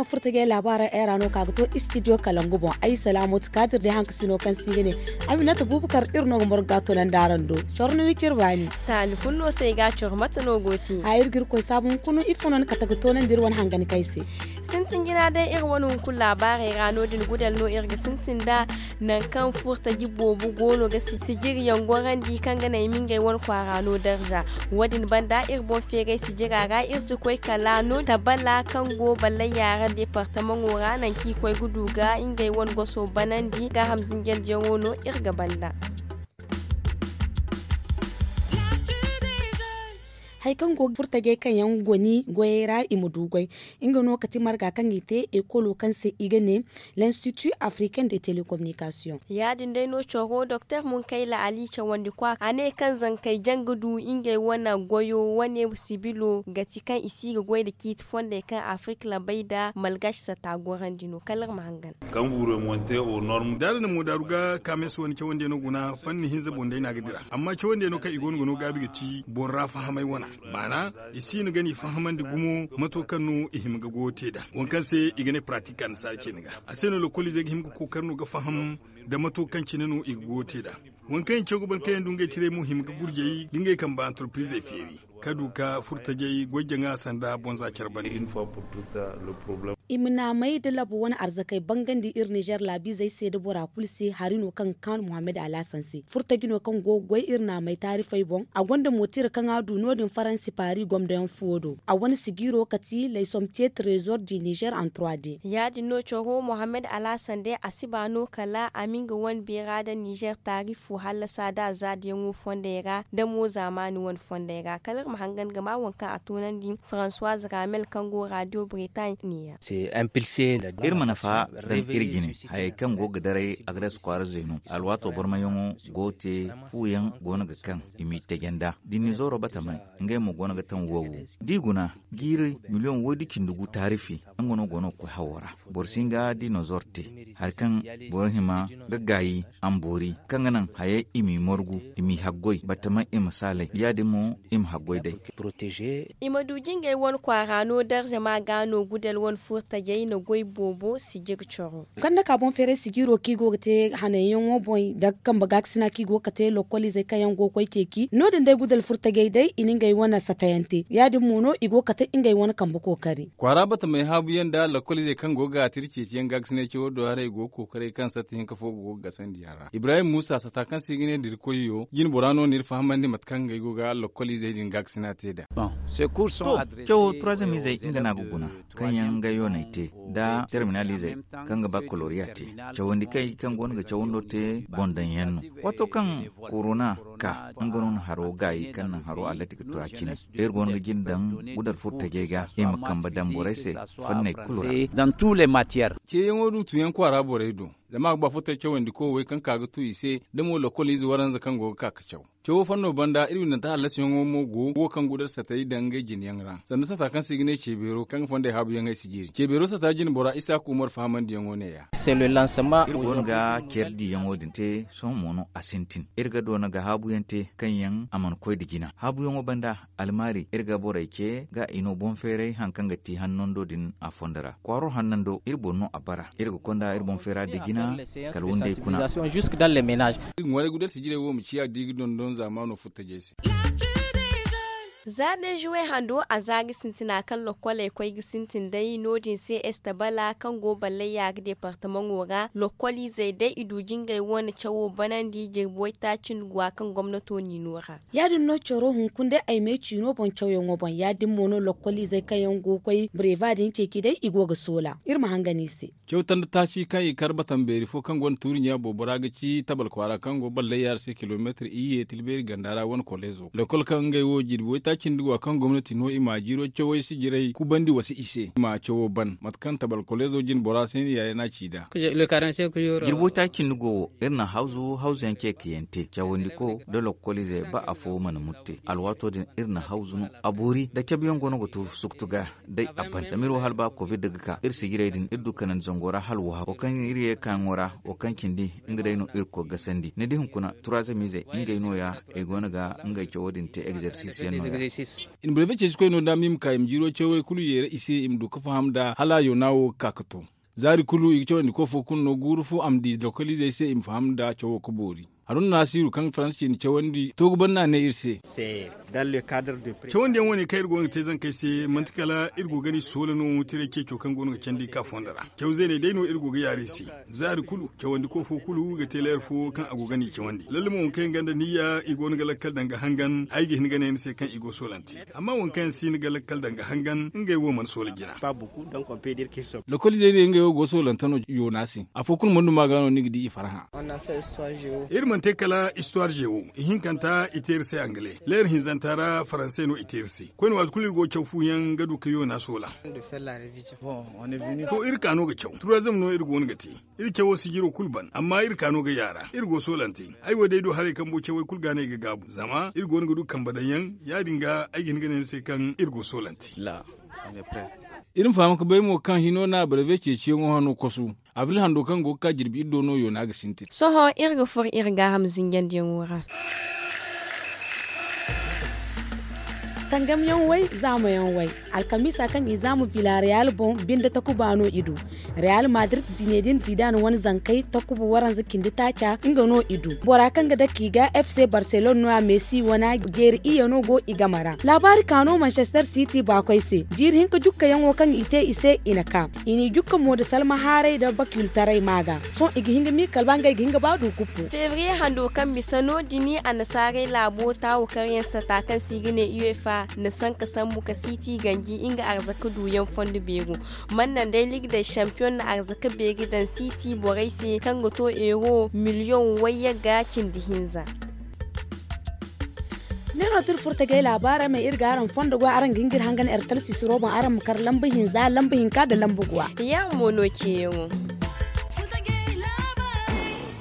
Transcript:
no furtage labara era no kaga to studio kalangu bon ay salamut kadir de hank sino kan sigene aminata bubukar irno morgato nan darando chorno wicir bani tal kunno sai ga chormata no goti a irgir ko sabun kunu ifonon kataga to nan dirwan hangani kaisi sintin gina da irwanun kun labara rano din gudal no irga sintin da nan kan furta gibobu gono ga sijiri yangoran di kan ga nay mingai won kwarano darja wadin banda irbon fere sijira ga irsu koi kala no tabala kan go balle yara departement wora nan ki koi guduga ingai won goso banandi ga hamzin gel jongono irga banda haikan go furtage kan yan goni goyera imudugoi inga no kati marga kan ite ekolo kan se igene l'Institut africain de télécommunication ya din dai no choro Dr Munkaila Ali Chawandi kwa ane kan zankai jangudu inga wana goyo wane sibilo gati kan isi ga goy da kit fonde kan Afrique la baida malgash sa tagoran dino kalar mahangan kan buru monte au norme dalin mu daruga kameso wani chawande no guna fanni hinza bonde na gadira amma chawande no kai igon gono gabi gati bon rafa hamai wana bana isi ni gani fahaman da gumo matokan no ihim ga gote da wankan sai igane practical sa ce ni ga aseno lokoli zai him ko karno ga faham da matokan cinano igote da wankan ce guban kayan dunga cire mu him ga gurje dinga kan ba entreprise feri kaduka furtaje gwajin sanda bonza kyarbani info pour tout le problème imna mai da labu wani arzakai bangan di ir Niger labi zai sai da bora kulsi harino kan Muhammad Alasan sai furtagino kan gogoi irna mai tarifai bon a gonda motir kan adu nodin faransi pari gomda yan fuodo a wani sigiro kati lai somtier trésor du Niger en 3D ya dinno choro Muhammad Alasan dai asibano kala aminga wan bera da Niger tarifu halasa da zadiyan fondera da mo zamani wan fondera kalar mahangan gama wanka a tunan din Françoise Ramel Kango Radio Britannia c'est impulsé irmana fa dan irgine hay kan go gadare agres kwar zenu alwato bormayongo gote fuyan gona ga kan imi tegenda dini zoro batama ngai mo gona ga tan wowo diguna giri million wodi kindugu tarifi angono gono ko hawara borsinga dino zorte har kan borhima gaggayi ambori kanganan haye imi morgu imi haggoi batama imsale yadimo im haggoi dai protéger imadu jingai won kwarano darje ma gano gudal won furta jeyna goy bobo si jegchoro kanda ka bon fere sigiro kigo te hanayen wo boy da kan bagaksina kigo kate lokoli zai kayan go koy keki no den dai gudal furta gay dai iningai wana satayante yadi muno igo kate ingai wana kan bako kari kwara bata mai habu yanda lokoli zai kan goga tirce ciyan gaksine ce wodo hare go kokare kan satin ka fo go gasan diyara Ibrahim Musa sata kan sigine dir koyo yin borano nir fahamandi matkan gai goga lokoli zai din gaksina teda bon ces cours sont adressés to troisième zai inga na guguna kan yan gayo naite da terminalize kan ga baccalaureate chawandi kai kan gon ga chawndo te bondan yanno wato kan corona ka angonon haro gai kan haro atletic to akine gon ga jindan gudal futta gega e makamba damborese fanne kulura dans tous les matières ce yango tu yan kwara boredo zama ba futta chawandi ko wai kan kaga tu ise demo lokoli zuwaran zakan go ka kachaw cewo fanno banda irin ta halasi yango mogo go kan gudar sa tayi dangai jin yangra sannan sa ta kan sigine cebero kan fonde habu yangai sigiri cebero sa ta jin bora isa kumar fahaman di yango ne ya c'est le lancement irgon ga kerdi yango dinte son mono asintin irga do na ga habu yante kan yan aman koy digina habu yango banda almari irga bora ke ga ino bon fere hankan ga ti hannondo din a fondara kwaro hannando irbono abara irga konda irbon fera digina kalwonde kuna jusque dans les ménages ngware gudar sigire wo mu ciya digi don zamanu futta jesi Zade juwe hando a zagi sintina kan lokwale kwai gisintin dai nodin CS tabala kan goballe ya ga departement wora lokwali zai dai idujin gai wani chawo banan di jirboy ta cin gwa kan gwamnato ni nora yadin no choro hun kunde ai me chino bon chawo ngobon yadin mono lokwali zai kayan go kwai brevadin keki dai igo ga sola irma hangani se kyautan da tashi kai karbatan beri fo kan gon turinya bobora ga ci tabal kwara kan goballe yar se kilometer iye tilberi gandara won kolezo lokol kan gai wo jirboy takin duwa kan gwamnati no imajiro cewa si jirai ku bandi wasu ise ma cewa ban matkan tabal kolezo jin borasen ya na cida le karanse ku yoro girbo takin dugo irna hauzu yanke kiyente cewandi ko dole koleze ba afo mana mutte alwato din irna hauzu no abori da kebiyon gono goto suktuga dai aban da miro halba covid daga ka irsi girai din irdu kanan zangora halwa o kan iriye kan wora o kan kindi ingrai no irko gasandi ne dihun kuna turaza mize ingai no ya e gona ga ingai cewadin te exercice yanno exercice. In breve ce ko no da mim ka im jiro cewe kulu yere ise im do ka faham da hala yo nawo kakato. Zari kulu i cewe ni ko fo kun no guru fu am di localize ise im faham da cewe ko bori. Harun Nasiru kan France ni cewandi to banna ne irse. C'est dans le cadre de cewandi woni kai irgo te zan kai se mantikala irgo gani solo no tire ke to kan gono candi ka fondara. Cew zene dai no irgo ga yare si. Zari kulu cewandi ko fo kulu ga teler fo kan ago gani cewandi. Lalle mon kai ganda niyya igo ga lakkal danga hangan aigi hin gane se kan igo solanti. Amma won kan sin ga lakkal danga hangan ngai wo man solo gina. Pas beaucoup donc on peut dire que ça. Localize ne ngai wo go solantano yo nasi. Afokun mundu magano nigdi ifaraha. On a fait soit géo. Irman tekala histoire géo hinkanta iterse anglais ler hinzantara français no iterse ko no walkulir go chawfu yan gadu kayo na sola De faire la révision. Bon, on est venu. ko irka no ga chaw turazam no irgo on gati irchawo sigiro kulban amma irka no ga yara irgo solanti ai wo dai do hare kan bo chawai kulgane ga gabu zama irgo on gadu kan badayan ya dinga aikin ganin sai kan irgo solanti Là, on est prêt. Irin fama ka bai mo kan hino na breve ce ce ngo hano kosu. Abil hando kan go ka jirbi iddo no yo na ga sinti. Soho irga fur irga hamzin yandin wura. Tangam yan wai zamu yan wai alkamisa kan izamu Villarreal bon binda takubano idu Real Madrid Zinedine Zidane wani zankai takubu waran zakin tacha inga no idu bora kan ga dakiga FC Barcelona Messi wana geri iya no go igamara labari kano Manchester City ba kai se jirhin ka jukka yan kan ite ise inaka ini jukka moda Salma Hare da bakul tarai maga son igi hinga mi kalbanga igi hinga ba du kupu Fevrier hando kan bisano dini anasare labo tawo karyan sata kan sigine UEFA na san ka san muka City ganji inga arzaka duyan fondu bego mannan dai League da Champion na arzaka bege dan City borai se kan goto euro miliyon waya gakin dihinza ne hatur furta gai labara mai irgaran fonda gwa aran gingir hangan ertal sisiro ban aran mukar lambihin za lambihin ka da lambu gwa ya mono ce yau